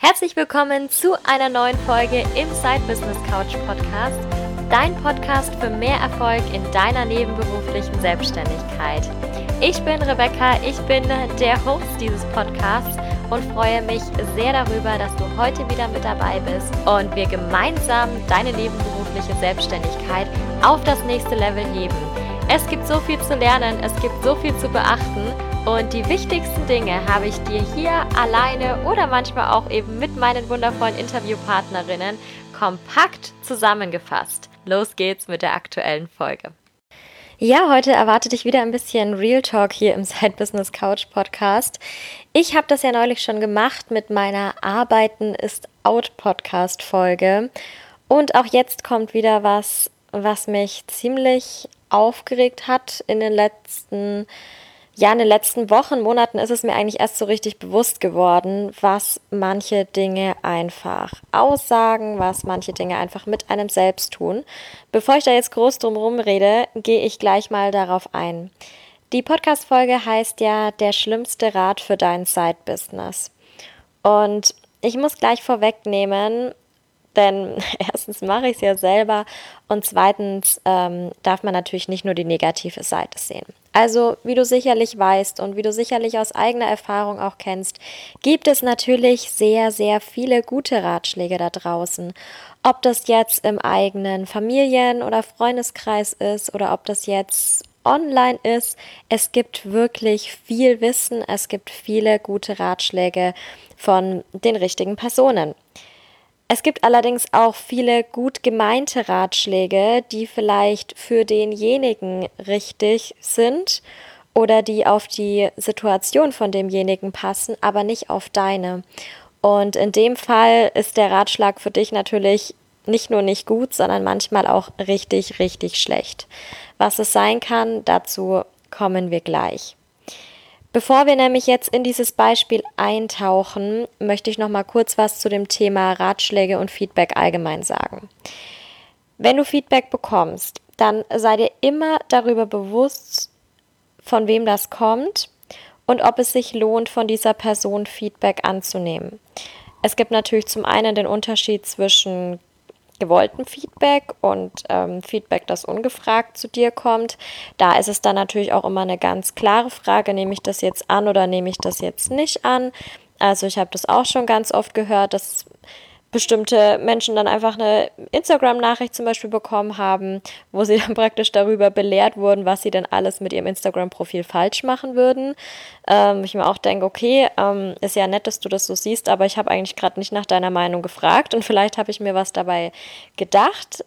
Herzlich willkommen zu einer neuen Folge im Side Business Couch Podcast, dein Podcast für mehr Erfolg in deiner nebenberuflichen Selbstständigkeit. Ich bin Rebecca, ich bin der Host dieses Podcasts und freue mich sehr darüber, dass du heute wieder mit dabei bist und wir gemeinsam deine nebenberufliche Selbstständigkeit auf das nächste Level heben. Es gibt so viel zu lernen, es gibt so viel zu beachten. Und die wichtigsten Dinge habe ich dir hier alleine oder manchmal auch eben mit meinen wundervollen Interviewpartnerinnen kompakt zusammengefasst. Los geht's mit der aktuellen Folge. Ja, heute erwartet dich wieder ein bisschen Real Talk hier im Side Business Couch Podcast. Ich habe das ja neulich schon gemacht mit meiner Arbeiten ist Out Podcast Folge. Und auch jetzt kommt wieder was mich ziemlich aufgeregt hat in den letzten Wochen, Monaten ist es mir eigentlich erst so richtig bewusst geworden, was manche Dinge einfach aussagen, was manche Dinge einfach mit einem selbst tun. Bevor ich da jetzt groß drum rede, gehe ich gleich mal darauf ein. Die Podcast-Folge heißt ja der schlimmste Rat für dein Side-Business. Und ich muss gleich vorwegnehmen, denn erstens mache ich es ja selber und zweitens darf man natürlich nicht nur die negative Seite sehen. Also, wie du sicherlich weißt und wie du sicherlich aus eigener Erfahrung auch kennst, gibt es natürlich sehr, sehr viele gute Ratschläge da draußen. Ob das jetzt im eigenen Familien- oder Freundeskreis ist oder ob das jetzt online ist, es gibt wirklich viel Wissen, es gibt viele gute Ratschläge von den richtigen Personen. Es gibt allerdings auch viele gut gemeinte Ratschläge, die vielleicht für denjenigen richtig sind oder die auf die Situation von demjenigen passen, aber nicht auf deine. Und in dem Fall ist der Ratschlag für dich natürlich nicht nur nicht gut, sondern manchmal auch richtig, richtig schlecht. Was es sein kann, dazu kommen wir gleich. Bevor wir nämlich jetzt in dieses Beispiel eintauchen, möchte ich noch mal kurz was zu dem Thema Ratschläge und Feedback allgemein sagen. Wenn du Feedback bekommst, dann sei dir immer darüber bewusst, von wem das kommt und ob es sich lohnt, von dieser Person Feedback anzunehmen. Es gibt natürlich zum einen den Unterschied zwischen gewollten Feedback und Feedback, das ungefragt zu dir kommt. Da ist es dann natürlich auch immer eine ganz klare Frage, nehme ich das jetzt an oder nehme ich das jetzt nicht an? Also ich habe das auch schon ganz oft gehört, dass bestimmte Menschen dann einfach eine Instagram-Nachricht zum Beispiel bekommen haben, wo sie dann praktisch darüber belehrt wurden, was sie denn alles mit ihrem Instagram-Profil falsch machen würden. Ich mir auch denke, okay, ist ja nett, dass du das so siehst, aber ich habe eigentlich gerade nicht nach deiner Meinung gefragt und vielleicht habe ich mir was dabei gedacht.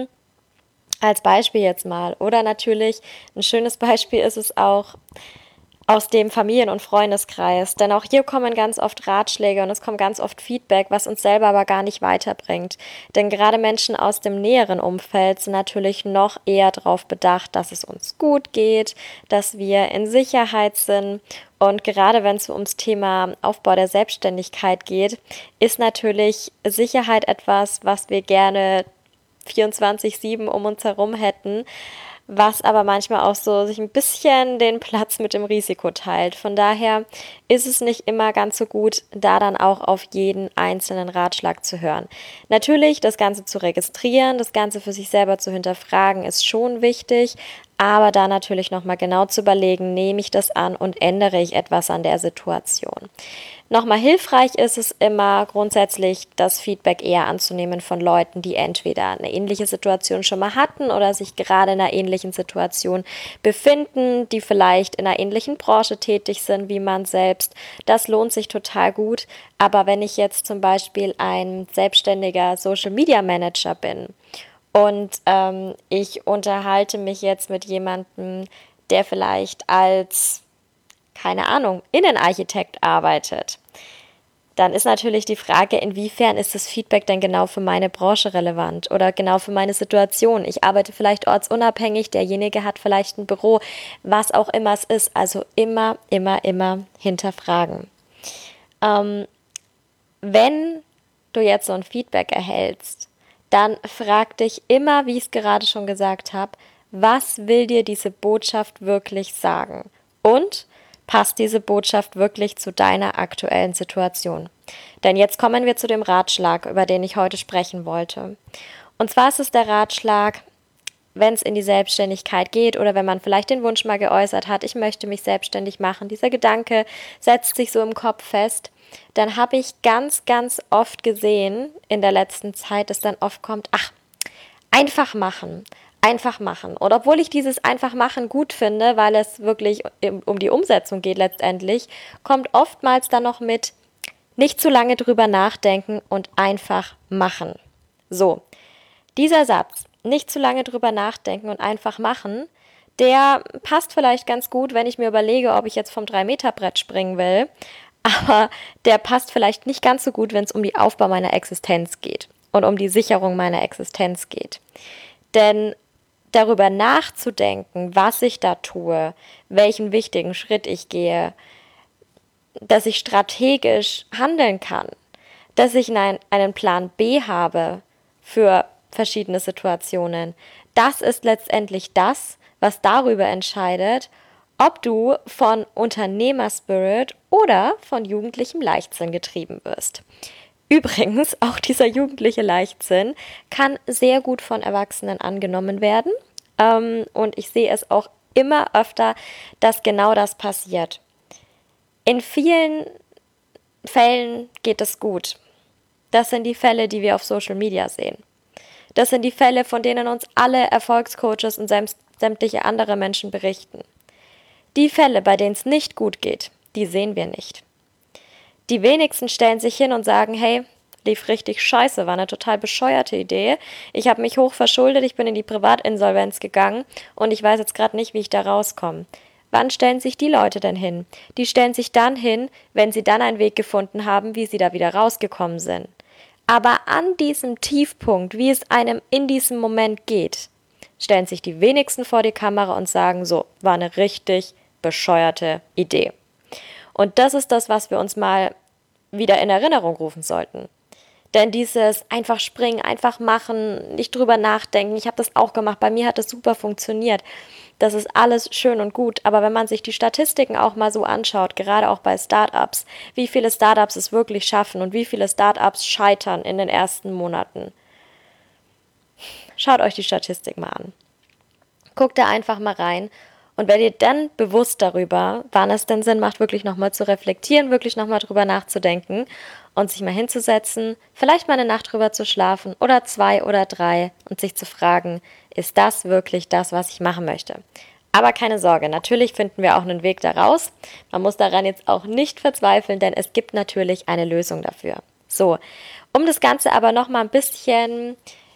Als Beispiel jetzt mal. Oder natürlich, ein schönes Beispiel ist es auch, aus dem Familien- und Freundeskreis. Denn auch hier kommen ganz oft Ratschläge und es kommt ganz oft Feedback, was uns selber aber gar nicht weiterbringt. Denn gerade Menschen aus dem näheren Umfeld sind natürlich noch eher darauf bedacht, dass es uns gut geht, dass wir in Sicherheit sind. Und gerade wenn es ums Thema Aufbau der Selbstständigkeit geht, ist natürlich Sicherheit etwas, was wir gerne 24/7 um uns herum hätten, was aber manchmal auch so sich ein bisschen den Platz mit dem Risiko teilt. Von daher ist es nicht immer ganz so gut, da dann auch auf jeden einzelnen Ratschlag zu hören. Natürlich, das Ganze zu registrieren, das Ganze für sich selber zu hinterfragen, ist schon wichtig, aber da natürlich nochmal genau zu überlegen, nehme ich das an und ändere ich etwas an der Situation. Nochmal hilfreich ist es immer grundsätzlich, das Feedback eher anzunehmen von Leuten, die entweder eine ähnliche Situation schon mal hatten oder sich gerade in einer ähnlichen Situation befinden, die vielleicht in einer ähnlichen Branche tätig sind wie man selbst. Das lohnt sich total gut. Aber wenn ich jetzt zum Beispiel ein selbstständiger Social Media Manager bin und ich unterhalte mich jetzt mit jemandem, der vielleicht als, keine Ahnung, Innenarchitekt arbeitet, dann ist natürlich die Frage, inwiefern ist das Feedback denn genau für meine Branche relevant oder genau für meine Situation. Ich arbeite vielleicht ortsunabhängig, derjenige hat vielleicht ein Büro, was auch immer es ist. Also immer hinterfragen. Wenn du jetzt so ein Feedback erhältst, dann frag dich immer, wie ich es gerade schon gesagt habe, was will dir diese Botschaft wirklich sagen? Und passt diese Botschaft wirklich zu deiner aktuellen Situation? Denn jetzt kommen wir zu dem Ratschlag, über den ich heute sprechen wollte. Und zwar ist es der Ratschlag, wenn es in die Selbstständigkeit geht oder wenn man vielleicht den Wunsch mal geäußert hat, ich möchte mich selbstständig machen, dieser Gedanke setzt sich so im Kopf fest, dann habe ich ganz, ganz oft gesehen in der letzten Zeit, dass dann oft kommt, ach, einfach machen. Einfach machen. Und obwohl ich dieses einfach machen gut finde, weil es wirklich um die Umsetzung geht letztendlich, kommt oftmals dann noch mit nicht zu lange drüber nachdenken und einfach machen. So, dieser Satz, nicht zu lange drüber nachdenken und einfach machen, der passt vielleicht ganz gut, wenn ich mir überlege, ob ich jetzt vom 3-Meter-Brett springen will, aber der passt vielleicht nicht ganz so gut, wenn es um den Aufbau meiner Existenz geht und um die Sicherung meiner Existenz geht. Denn darüber nachzudenken, was ich da tue, welchen wichtigen Schritt ich gehe, dass ich strategisch handeln kann, dass ich einen Plan B habe für verschiedene Situationen, das ist letztendlich das, was darüber entscheidet, ob du von Unternehmerspirit oder von jugendlichem Leichtsinn getrieben wirst. Übrigens, auch dieser jugendliche Leichtsinn kann sehr gut von Erwachsenen angenommen werden. Und ich sehe es auch immer öfter, dass genau das passiert. In vielen Fällen geht es gut. Das sind die Fälle, die wir auf Social Media sehen. Das sind die Fälle, von denen uns alle Erfolgscoaches und sämtliche andere Menschen berichten. Die Fälle, bei denen es nicht gut geht, die sehen wir nicht. Die wenigsten stellen sich hin und sagen, hey, lief richtig scheiße, war eine total bescheuerte Idee. Ich habe mich hoch verschuldet, ich bin in die Privatinsolvenz gegangen und ich weiß jetzt gerade nicht, wie ich da rauskomme. Wann stellen sich die Leute denn hin? Die stellen sich dann hin, wenn sie dann einen Weg gefunden haben, wie sie da wieder rausgekommen sind. Aber an diesem Tiefpunkt, wie es einem in diesem Moment geht, stellen sich die wenigsten vor die Kamera und sagen, so, war eine richtig bescheuerte Idee. Und das ist das, was wir uns mal wieder in Erinnerung rufen sollten. Denn dieses einfach springen, einfach machen, nicht drüber nachdenken, ich habe das auch gemacht, bei mir hat das super funktioniert. Das ist alles schön und gut, aber wenn man sich die Statistiken auch mal so anschaut, gerade auch bei Startups, wie viele Startups es wirklich schaffen und wie viele Startups scheitern in den ersten Monaten. Schaut euch die Statistik mal an. Guckt da einfach mal rein. Und werdet ihr dann bewusst darüber, wann es denn Sinn macht, wirklich nochmal zu reflektieren, wirklich nochmal drüber nachzudenken und sich mal hinzusetzen, vielleicht mal eine Nacht drüber zu schlafen oder 2 oder 3 und sich zu fragen, ist das wirklich das, was ich machen möchte? Aber keine Sorge, natürlich finden wir auch einen Weg daraus. Man muss daran jetzt auch nicht verzweifeln, denn es gibt natürlich eine Lösung dafür. So, um das Ganze aber nochmal ein bisschen,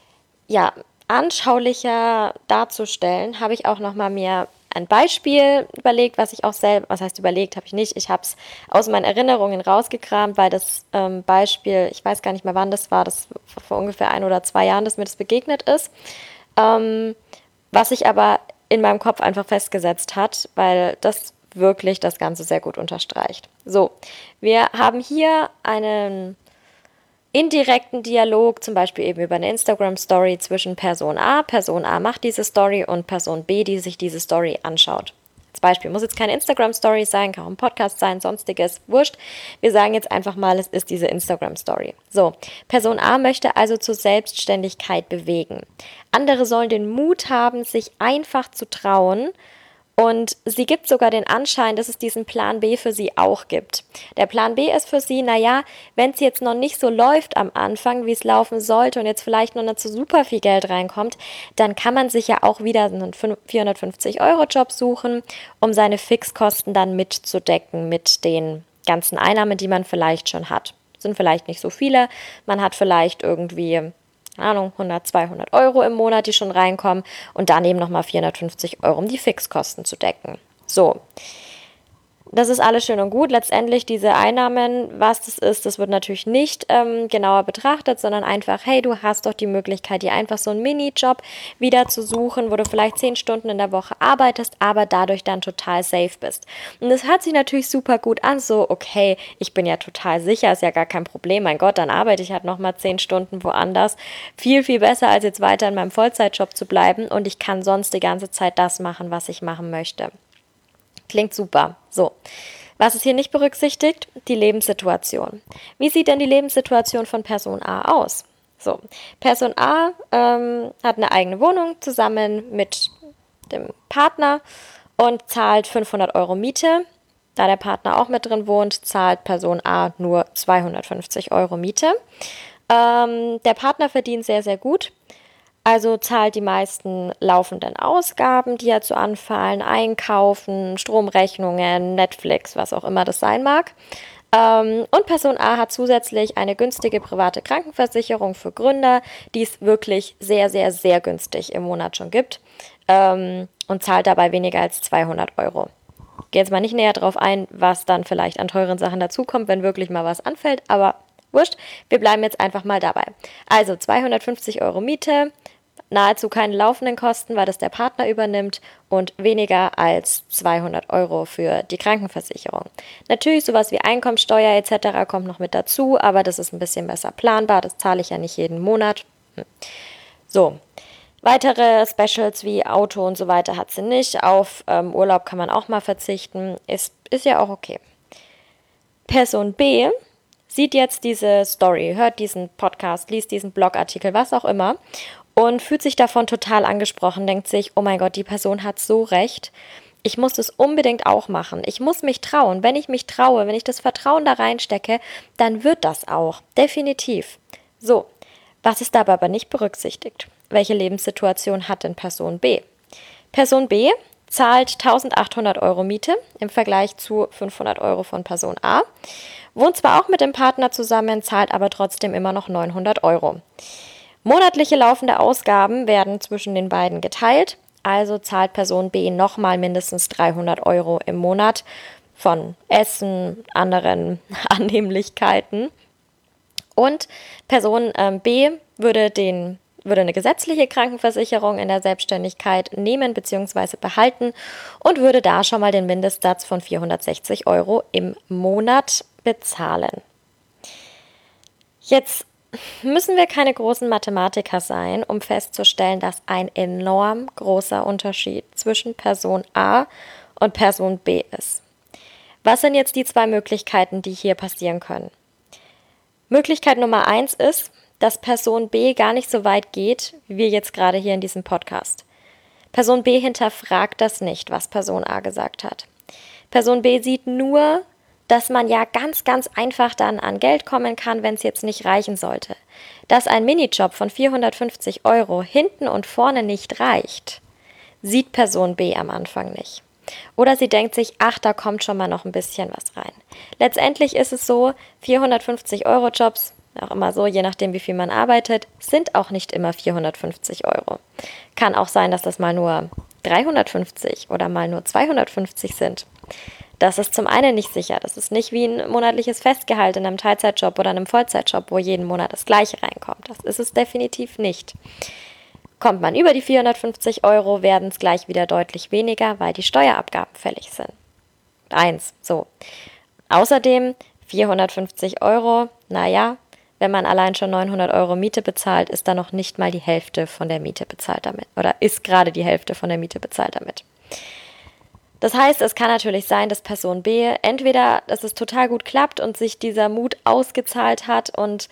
anschaulicher darzustellen, habe ich auch nochmal mir ein Beispiel überlegt, was ich auch selber, was heißt überlegt, habe ich nicht, ich habe es aus meinen Erinnerungen rausgekramt, weil das Beispiel, ich weiß gar nicht mehr wann das war vor ungefähr 1 oder 2 Jahren, dass mir das begegnet ist, was sich aber in meinem Kopf einfach festgesetzt hat, weil das wirklich das Ganze sehr gut unterstreicht. So, wir haben hier einen indirekten Dialog, zum Beispiel eben über eine Instagram-Story zwischen Person A. Person A macht diese Story und Person B, die sich diese Story anschaut. Als Beispiel muss jetzt keine Instagram-Story sein, kann auch ein Podcast sein, sonstiges, wurscht. Wir sagen jetzt einfach mal, es ist diese Instagram-Story. So, Person A möchte also zur Selbstständigkeit bewegen. Andere sollen den Mut haben, sich einfach zu trauen. Und sie gibt sogar den Anschein, dass es diesen Plan B für sie auch gibt. Der Plan B ist für sie, wenn es jetzt noch nicht so läuft am Anfang, wie es laufen sollte und jetzt vielleicht noch nicht so super viel Geld reinkommt, dann kann man sich ja auch wieder einen 450-Euro-Job suchen, um seine Fixkosten dann mitzudecken mit den ganzen Einnahmen, die man vielleicht schon hat. Sind vielleicht nicht so viele, man hat vielleicht irgendwie 100, 200 Euro im Monat, die schon reinkommen und daneben nochmal 450 Euro, um die Fixkosten zu decken. So, das ist alles schön und gut. Letztendlich diese Einnahmen, was das ist, das wird natürlich nicht genauer betrachtet, sondern einfach, hey, du hast doch die Möglichkeit, dir einfach so einen Minijob wieder zu suchen, wo du vielleicht 10 Stunden in der Woche arbeitest, aber dadurch dann total safe bist. Und das hört sich natürlich super gut an, so, okay, ich bin ja total sicher, ist ja gar kein Problem, mein Gott, dann arbeite ich halt nochmal 10 Stunden woanders. Viel, viel besser, als jetzt weiter in meinem Vollzeitjob zu bleiben und ich kann sonst die ganze Zeit das machen, was ich machen möchte. Klingt super. So, was ist hier nicht berücksichtigt? Die Lebenssituation. Wie sieht denn die Lebenssituation von Person A aus? So, Person A hat eine eigene Wohnung zusammen mit dem Partner und zahlt 500 Euro Miete. Da der Partner auch mit drin wohnt, zahlt Person A nur 250 Euro Miete. Der Partner verdient sehr, sehr gut. Also zahlt die meisten laufenden Ausgaben, die ja zu anfallen, Einkaufen, Stromrechnungen, Netflix, was auch immer das sein mag. Und Person A hat zusätzlich eine günstige private Krankenversicherung für Gründer, die es wirklich sehr, sehr, sehr günstig im Monat schon gibt, und zahlt dabei weniger als 200 Euro. Ich gehe jetzt mal nicht näher drauf ein, was dann vielleicht an teuren Sachen dazukommt, wenn wirklich mal was anfällt, aber wurscht, wir bleiben jetzt einfach mal dabei. Also 250 Euro Miete, nahezu keine laufenden Kosten, weil das der Partner übernimmt, und weniger als 200 Euro für die Krankenversicherung. Natürlich sowas wie Einkommensteuer etc. kommt noch mit dazu, aber das ist ein bisschen besser planbar, das zahle ich ja nicht jeden Monat. So, weitere Specials wie Auto und so weiter hat sie nicht. Auf Urlaub kann man auch mal verzichten, ist ja auch okay. Person B sieht jetzt diese Story, hört diesen Podcast, liest diesen Blogartikel, was auch immer, und fühlt sich davon total angesprochen, denkt sich, oh mein Gott, die Person hat so recht, ich muss das unbedingt auch machen, ich muss mich trauen, wenn ich mich traue, wenn ich das Vertrauen da reinstecke, dann wird das auch, definitiv. So, was ist dabei aber nicht berücksichtigt? Welche Lebenssituation hat denn Person B? Person B zahlt 1800 Euro Miete im Vergleich zu 500 Euro von Person A, wohnt zwar auch mit dem Partner zusammen, zahlt aber trotzdem immer noch 900 Euro. Monatliche laufende Ausgaben werden zwischen den beiden geteilt, also zahlt Person B nochmal mindestens 300 Euro im Monat von Essen, anderen Annehmlichkeiten. Und Person B würde eine gesetzliche Krankenversicherung in der Selbstständigkeit nehmen bzw. behalten und würde da schon mal den Mindestsatz von 460 Euro im Monat bezahlen. Jetzt müssen wir keine großen Mathematiker sein, um festzustellen, dass ein enorm großer Unterschied zwischen Person A und Person B ist. Was sind jetzt die zwei Möglichkeiten, die hier passieren können? Möglichkeit Nummer 1 ist, dass Person B gar nicht so weit geht, wie wir jetzt gerade hier in diesem Podcast. Person B hinterfragt das nicht, was Person A gesagt hat. Person B sieht nur, dass man ja ganz, ganz einfach dann an Geld kommen kann, wenn es jetzt nicht reichen sollte. Dass ein Minijob von 450 Euro hinten und vorne nicht reicht, sieht Person B am Anfang nicht. Oder sie denkt sich, ach, da kommt schon mal noch ein bisschen was rein. Letztendlich ist es so, 450 Euro Jobs, auch immer so, je nachdem wie viel man arbeitet, sind auch nicht immer 450 Euro. Kann auch sein, dass das mal nur 350 oder mal nur 250 sind. Das ist zum einen nicht sicher. Das ist nicht wie ein monatliches Festgehalt in einem Teilzeitjob oder einem Vollzeitjob, wo jeden Monat das Gleiche reinkommt. Das ist es definitiv nicht. Kommt man über die 450 Euro, werden es gleich wieder deutlich weniger, weil die Steuerabgaben fällig sind. So. Außerdem 450 Euro, naja, wenn man allein schon 900 Euro Miete bezahlt, ist da noch nicht mal die Hälfte von der Miete bezahlt damit. Oder ist gerade die Hälfte von der Miete bezahlt damit. Das heißt, es kann natürlich sein, dass Person B entweder, dass es total gut klappt und sich dieser Mut ausgezahlt hat und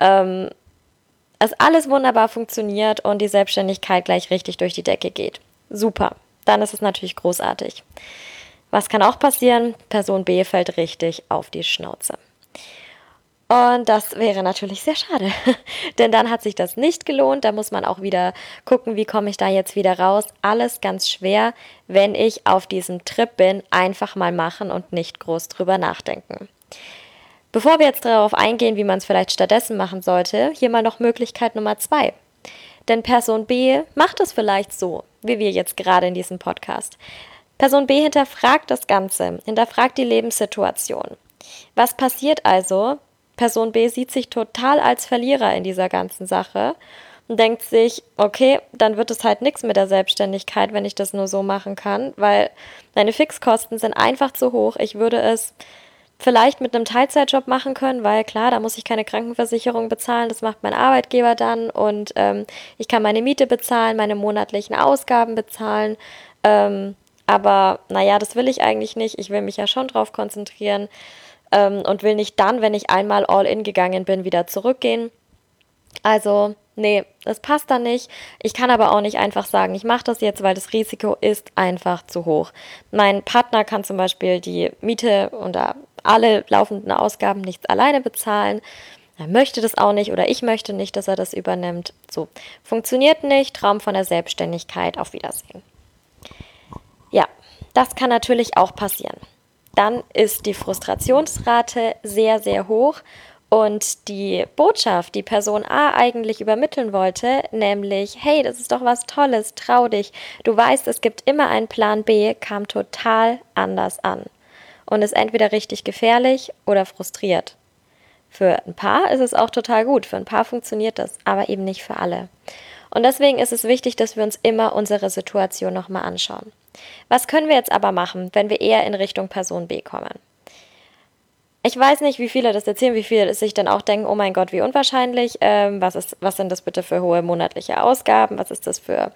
es alles wunderbar funktioniert und die Selbstständigkeit gleich richtig durch die Decke geht. Super, dann ist es natürlich großartig. Was kann auch passieren? Person B fällt richtig auf die Schnauze. Und das wäre natürlich sehr schade, denn dann hat sich das nicht gelohnt. Da muss man auch wieder gucken, wie komme ich da jetzt wieder raus. Alles ganz schwer, wenn ich auf diesem Trip bin, einfach mal machen und nicht groß drüber nachdenken. Bevor wir jetzt darauf eingehen, wie man es vielleicht stattdessen machen sollte, hier mal noch Möglichkeit Nummer 2. Denn Person B macht es vielleicht so, wie wir jetzt gerade in diesem Podcast. Person B hinterfragt das Ganze, hinterfragt die Lebenssituation. Was passiert also? Person B sieht sich total als Verlierer in dieser ganzen Sache und denkt sich, okay, dann wird es halt nichts mit der Selbstständigkeit, wenn ich das nur so machen kann, weil meine Fixkosten sind einfach zu hoch. Ich würde es vielleicht mit einem Teilzeitjob machen können, weil klar, da muss ich keine Krankenversicherung bezahlen, das macht mein Arbeitgeber dann und ich kann meine Miete bezahlen, meine monatlichen Ausgaben bezahlen, aber naja, das will ich eigentlich nicht. Ich will mich ja schon drauf konzentrieren und will nicht dann, wenn ich einmal all in gegangen bin, wieder zurückgehen. Also, nee, das passt dann nicht. Ich kann aber auch nicht einfach sagen, ich mache das jetzt, weil das Risiko ist einfach zu hoch. Mein Partner kann zum Beispiel die Miete oder alle laufenden Ausgaben nicht alleine bezahlen. Er möchte das auch nicht oder ich möchte nicht, dass er das übernimmt. So, funktioniert nicht. Traum von der Selbstständigkeit. Auf Wiedersehen. Ja, das kann natürlich auch passieren. Dann ist die Frustrationsrate sehr, sehr hoch und die Botschaft, die Person A eigentlich übermitteln wollte, nämlich, hey, das ist doch was Tolles, trau dich, du weißt, es gibt immer einen Plan B, kam total anders an und ist entweder richtig gefährlich oder frustriert. Für ein paar ist es auch total gut, für ein paar funktioniert das, aber eben nicht für alle. Und deswegen ist es wichtig, dass wir uns immer unsere Situation nochmal anschauen. Was können wir jetzt aber machen, wenn wir eher in Richtung Person B kommen? Ich weiß nicht, wie viele das erzählen, wie viele sich dann auch denken, oh mein Gott, wie unwahrscheinlich, was sind das bitte für hohe monatliche Ausgaben, was ist das für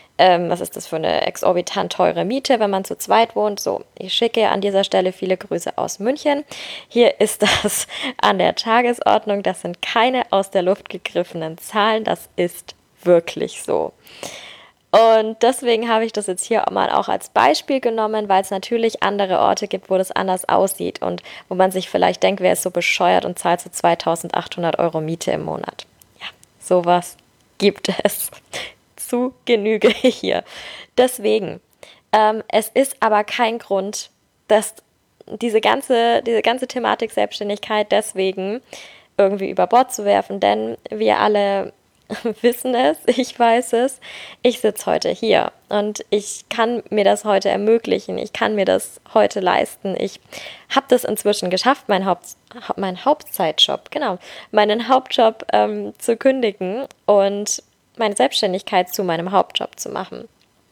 eine exorbitant teure Miete, wenn man zu zweit wohnt? So, ich schicke an dieser Stelle viele Grüße aus München. Hier ist das an der Tagesordnung. Das sind keine aus der Luft gegriffenen Zahlen. Das ist wirklich so. Und deswegen habe ich das jetzt hier mal auch als Beispiel genommen, weil es natürlich andere Orte gibt, wo das anders aussieht und wo man sich vielleicht denkt, wer ist so bescheuert und zahlt so 2.800 Euro Miete im Monat. Ja, sowas gibt es zu Genüge hier. Deswegen, es ist aber kein Grund, dass diese ganze Thematik Selbstständigkeit deswegen irgendwie über Bord zu werfen, denn wir alle wissen es, ich weiß es, ich sitze heute hier und ich kann mir das heute ermöglichen, ich kann mir das heute leisten. Ich habe das inzwischen geschafft, meinen Hauptzeitjob, genau, meinen Hauptjob zu kündigen und meine Selbstständigkeit zu meinem Hauptjob zu machen.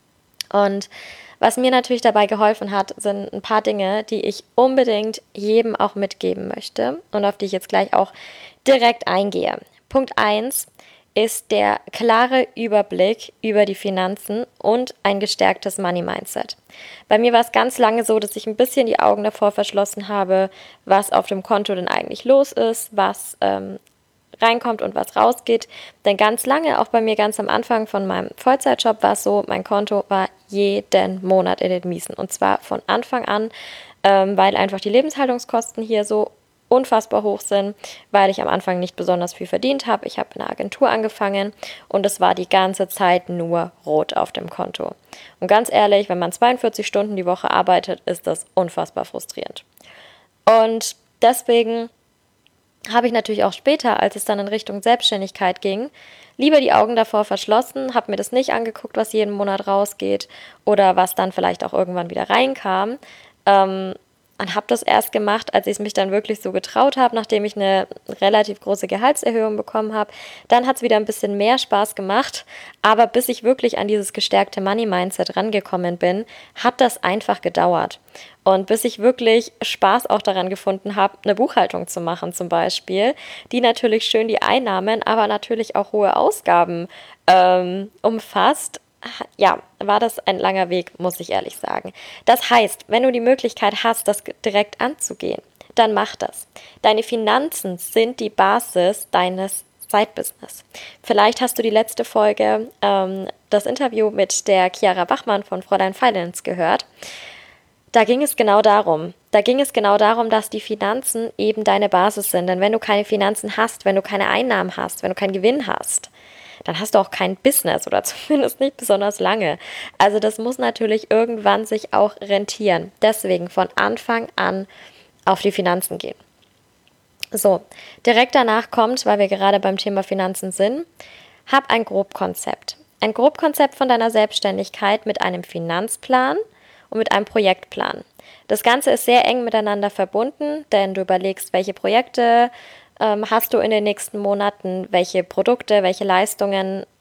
Und was mir natürlich dabei geholfen hat, sind ein paar Dinge, die ich unbedingt jedem auch mitgeben möchte und auf die ich jetzt gleich auch direkt eingehe. Punkt 1 ist der klare Überblick über die Finanzen und ein gestärktes Money-Mindset. Bei mir war es ganz lange so, dass ich ein bisschen die Augen davor verschlossen habe, was auf dem Konto denn eigentlich los ist, was reinkommt und was rausgeht. Denn ganz lange, auch bei mir ganz am Anfang von meinem Vollzeitjob, war es so, mein Konto war jeden Monat in den Miesen. Und zwar von Anfang an, weil einfach die Lebenshaltungskosten hier so unfassbar hoch sind, weil ich am Anfang nicht besonders viel verdient habe. Ich habe in einer Agentur angefangen und es war die ganze Zeit nur rot auf dem Konto. Und ganz ehrlich, wenn man 42 Stunden die Woche arbeitet, ist das unfassbar frustrierend. Und deswegen habe ich natürlich auch später, als es dann in Richtung Selbstständigkeit ging, lieber die Augen davor verschlossen, habe mir das nicht angeguckt, was jeden Monat rausgeht oder was dann vielleicht auch irgendwann wieder reinkam. Und habe das erst gemacht, als ich es mich dann wirklich so getraut habe, nachdem ich eine relativ große Gehaltserhöhung bekommen habe. Dann hat es wieder ein bisschen mehr Spaß gemacht, aber bis ich wirklich an dieses gestärkte Money-Mindset rangekommen bin, hat das einfach gedauert. Und bis ich wirklich Spaß auch daran gefunden habe, eine Buchhaltung zu machen zum Beispiel, die natürlich schön die Einnahmen, aber natürlich auch hohe Ausgaben umfasst, ja, war das ein langer Weg, muss ich ehrlich sagen. Das heißt, wenn du die Möglichkeit hast, das direkt anzugehen, dann mach das. Deine Finanzen sind die Basis deines Side-Business. Vielleicht hast du die letzte Folge, das Interview mit der Chiara Bachmann von Fräulein Finance gehört. Da ging es genau darum. Dass die Finanzen eben deine Basis sind. Denn wenn du keine Finanzen hast, wenn du keine Einnahmen hast, wenn du keinen Gewinn hast, dann hast du auch kein Business oder zumindest nicht besonders lange. Also das muss natürlich irgendwann sich auch rentieren. Deswegen von Anfang an auf die Finanzen gehen. So, direkt danach kommt, weil wir gerade beim Thema Finanzen sind, hab ein Grobkonzept. Ein Grobkonzept von deiner Selbstständigkeit mit einem Finanzplan und mit einem Projektplan. Das Ganze ist sehr eng miteinander verbunden, denn du überlegst, welche Projekte hast du in den nächsten Monaten, welche Produkte, welche Leistungen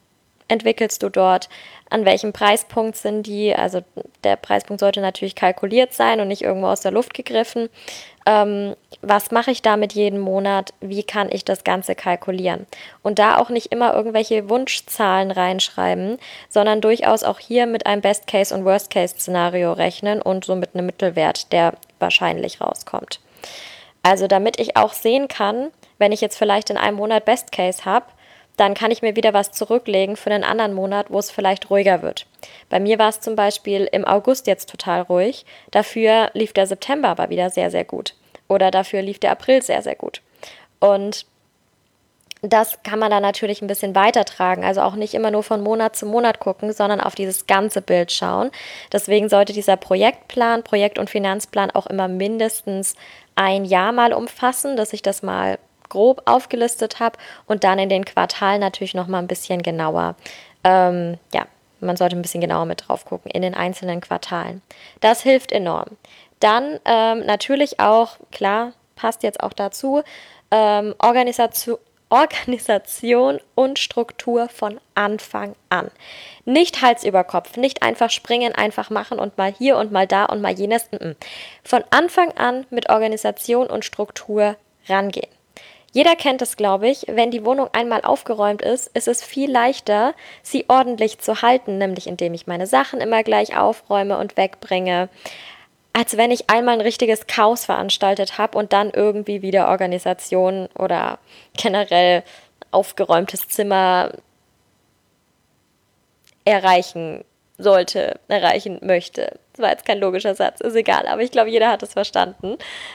entwickelst du dort? An welchem Preispunkt sind die? Also der Preispunkt sollte natürlich kalkuliert sein und nicht irgendwo aus der Luft gegriffen. Was mache ich damit jeden Monat? Wie kann ich das Ganze kalkulieren? Und da auch nicht immer irgendwelche Wunschzahlen reinschreiben, sondern durchaus auch hier mit einem Best-Case- und Worst-Case-Szenario rechnen und so mit einem Mittelwert, der wahrscheinlich rauskommt. Also damit ich auch sehen kann, wenn ich jetzt vielleicht in einem Monat Best-Case habe, dann kann ich mir wieder was zurücklegen für einen anderen Monat, wo es vielleicht ruhiger wird. Bei mir war es zum Beispiel im August jetzt total ruhig. Dafür lief der September aber wieder sehr, sehr gut. Oder dafür lief der April sehr, sehr gut. Und das kann man dann natürlich ein bisschen weitertragen. Also auch nicht immer nur von Monat zu Monat gucken, sondern auf dieses ganze Bild schauen. Deswegen sollte dieser Projektplan, Projekt- und Finanzplan auch immer mindestens ein Jahr mal umfassen, dass ich das mal grob aufgelistet habe und dann in den Quartalen natürlich noch mal ein bisschen genauer. Man sollte ein bisschen genauer mit drauf gucken in den einzelnen Quartalen. Das hilft enorm. Dann natürlich auch, klar, passt jetzt auch dazu, Organisation und Struktur von Anfang an. Nicht Hals über Kopf, nicht einfach springen, einfach machen und mal hier und mal da und mal jenes. Von Anfang an mit Organisation und Struktur rangehen. Jeder kennt es, glaube ich, wenn die Wohnung einmal aufgeräumt ist, ist es viel leichter, sie ordentlich zu halten, nämlich indem ich meine Sachen immer gleich aufräume und wegbringe, als wenn ich einmal ein richtiges Chaos veranstaltet habe und dann irgendwie wieder Organisation oder generell aufgeräumtes Zimmer erreichen möchte. Das war jetzt kein logischer Satz, ist egal, aber ich glaube, jeder hat es verstanden.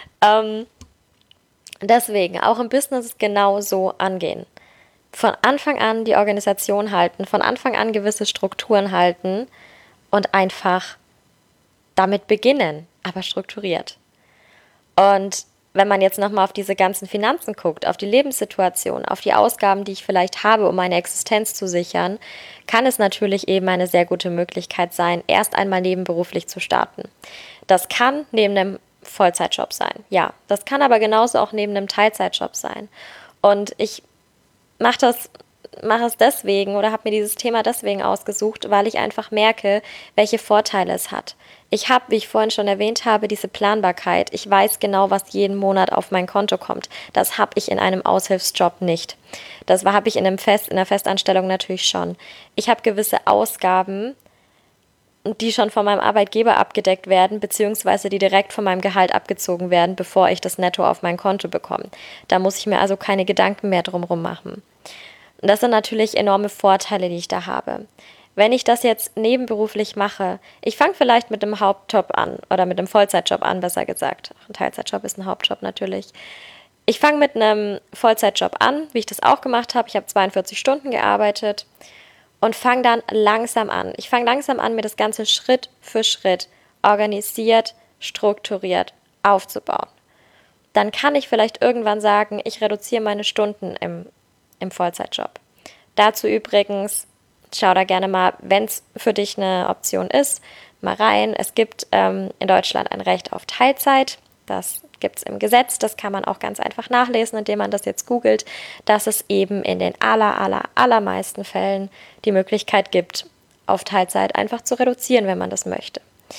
Deswegen auch im Business genau so angehen. Von Anfang an die Organisation halten, von Anfang an gewisse Strukturen halten und einfach damit beginnen, aber strukturiert. Und wenn man jetzt nochmal auf diese ganzen Finanzen guckt, auf die Lebenssituation, auf die Ausgaben, die ich vielleicht habe, um meine Existenz zu sichern, kann es natürlich eben eine sehr gute Möglichkeit sein, erst einmal nebenberuflich zu starten. Das kann neben einem Vollzeitjob sein, ja. Das kann aber genauso auch neben einem Teilzeitjob sein. Und ich mache es deswegen oder habe mir dieses Thema deswegen ausgesucht, weil ich einfach merke, welche Vorteile es hat. Ich habe, wie ich vorhin schon erwähnt habe, diese Planbarkeit. Ich weiß genau, was jeden Monat auf mein Konto kommt. Das habe ich in einem Aushilfsjob nicht. Das habe ich in einer Festanstellung natürlich schon. Ich habe gewisse Ausgaben, die schon von meinem Arbeitgeber abgedeckt werden, beziehungsweise die direkt von meinem Gehalt abgezogen werden, bevor ich das Netto auf mein Konto bekomme. Da muss ich mir also keine Gedanken mehr drumherum machen. Und das sind natürlich enorme Vorteile, die ich da habe. Wenn ich das jetzt nebenberuflich mache, ich fange vielleicht mit einem Hauptjob an oder mit einem Vollzeitjob an, besser gesagt. Ein Teilzeitjob ist ein Hauptjob natürlich. Ich fange mit einem Vollzeitjob an, wie ich das auch gemacht habe. Ich habe 42 Stunden gearbeitet und fange dann langsam an. Ich fange langsam an, mir das Ganze Schritt für Schritt organisiert, strukturiert aufzubauen. Dann kann ich vielleicht irgendwann sagen, ich reduziere meine Stunden im Vollzeitjob. Dazu übrigens, schau da gerne mal, wenn es für dich eine Option ist, mal rein. Es gibt in Deutschland ein Recht auf Teilzeit. Das gibt es im Gesetz. Das kann man auch ganz einfach nachlesen, indem man das jetzt googelt, dass es eben in den allermeisten Fällen die Möglichkeit gibt, auf Teilzeit einfach zu reduzieren, wenn man das möchte.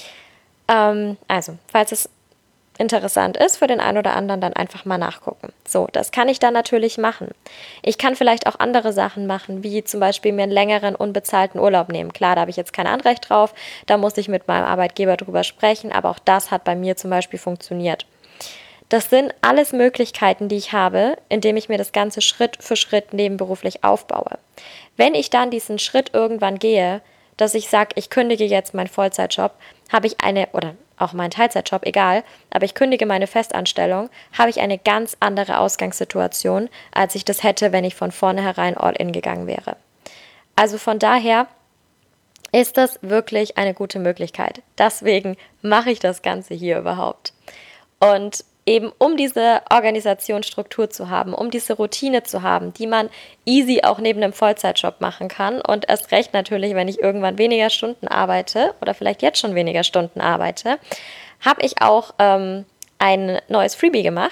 Also, falls es interessant ist für den einen oder anderen, dann einfach mal nachgucken. So, das kann ich dann natürlich machen. Ich kann vielleicht auch andere Sachen machen, wie zum Beispiel mir einen längeren unbezahlten Urlaub nehmen. Klar, da habe ich jetzt kein Anrecht drauf, da muss ich mit meinem Arbeitgeber drüber sprechen, aber auch das hat bei mir zum Beispiel funktioniert. Das sind alles Möglichkeiten, die ich habe, indem ich mir das Ganze Schritt für Schritt nebenberuflich aufbaue. Wenn ich dann diesen Schritt irgendwann gehe, dass ich sage, ich kündige jetzt meinen Vollzeitjob, habe ich oder auch meinen Teilzeitjob, egal, aber ich kündige meine Festanstellung, habe ich eine ganz andere Ausgangssituation, als ich das hätte, wenn ich von vornherein all in gegangen wäre. Also von daher ist das wirklich eine gute Möglichkeit. Deswegen mache ich das Ganze hier überhaupt. Und eben um diese Organisationsstruktur zu haben, um diese Routine zu haben, die man easy auch neben einem Vollzeitjob machen kann und erst recht natürlich, wenn ich irgendwann weniger Stunden arbeite oder vielleicht jetzt schon weniger Stunden arbeite, habe ich auch ein neues Freebie gemacht.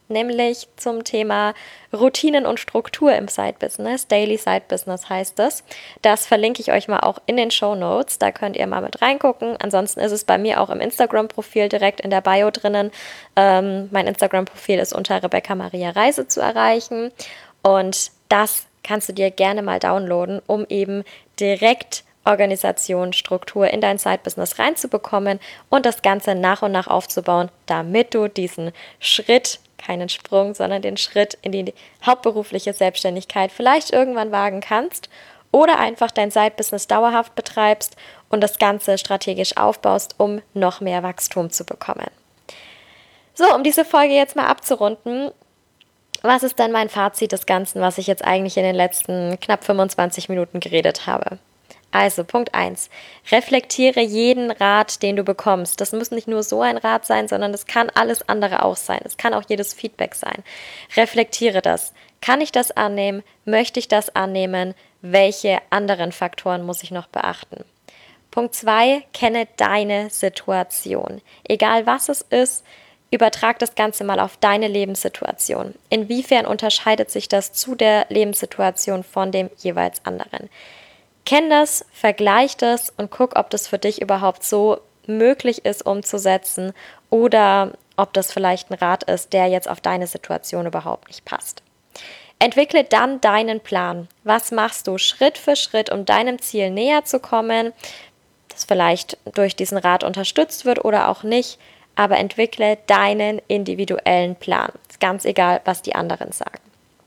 nämlich zum Thema Routinen und Struktur im Side-Business. Daily Side-Business heißt es. Das verlinke ich euch mal auch in den Shownotes. Da könnt ihr mal mit reingucken. Ansonsten ist es bei mir auch im Instagram-Profil direkt in der Bio drinnen. Mein Instagram-Profil ist unter Rebecca Maria Reise zu erreichen. Und das kannst du dir gerne mal downloaden, um eben direkt Organisation, Struktur in dein Side-Business reinzubekommen und das Ganze nach und nach aufzubauen, damit du diesen Schritt, keinen Sprung, sondern den Schritt in die hauptberufliche Selbstständigkeit vielleicht irgendwann wagen kannst oder einfach dein Side-Business dauerhaft betreibst und das Ganze strategisch aufbaust, um noch mehr Wachstum zu bekommen. So, um diese Folge jetzt mal abzurunden, was ist denn mein Fazit des Ganzen, was ich jetzt eigentlich in den letzten knapp 25 Minuten geredet habe? Also, Punkt 1. Reflektiere jeden Rat, den du bekommst. Das muss nicht nur so ein Rat sein, sondern das kann alles andere auch sein. Es kann auch jedes Feedback sein. Reflektiere das. Kann ich das annehmen? Möchte ich das annehmen? Welche anderen Faktoren muss ich noch beachten? Punkt 2. Kenne deine Situation. Egal was es ist, übertrag das Ganze mal auf deine Lebenssituation. Inwiefern unterscheidet sich das zu der Lebenssituation von dem jeweils anderen? Kenn das, vergleich das und guck, ob das für dich überhaupt so möglich ist umzusetzen oder ob das vielleicht ein Rat ist, der jetzt auf deine Situation überhaupt nicht passt. Entwickle dann deinen Plan. Was machst du Schritt für Schritt, um deinem Ziel näher zu kommen, das vielleicht durch diesen Rat unterstützt wird oder auch nicht, aber entwickle deinen individuellen Plan. Ist ganz egal, was die anderen sagen.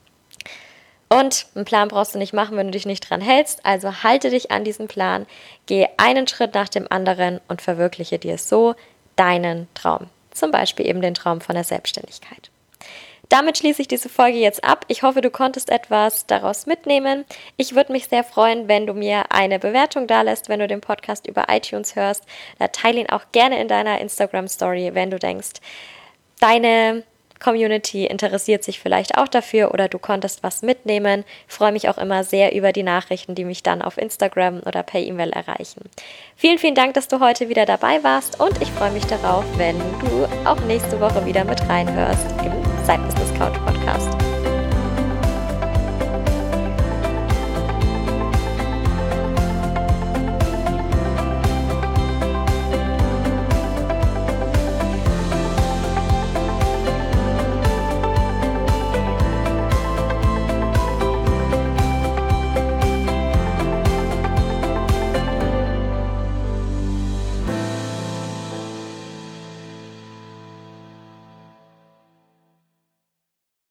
Und einen Plan brauchst du nicht machen, wenn du dich nicht dran hältst. Also halte dich an diesen Plan, geh einen Schritt nach dem anderen und verwirkliche dir so deinen Traum. Zum Beispiel eben den Traum von der Selbstständigkeit. Damit schließe ich diese Folge jetzt ab. Ich hoffe, du konntest etwas daraus mitnehmen. Ich würde mich sehr freuen, wenn du mir eine Bewertung dalässt, wenn du den Podcast über iTunes hörst. Teile ihn auch gerne in deiner Instagram-Story, wenn du denkst, deine Community interessiert sich vielleicht auch dafür oder du konntest was mitnehmen. Ich freue mich auch immer sehr über die Nachrichten, die mich dann auf Instagram oder per E-Mail erreichen. Vielen, vielen Dank, dass du heute wieder dabei warst und ich freue mich darauf, wenn du auch nächste Woche wieder mit reinhörst im Side Business Couch Podcast.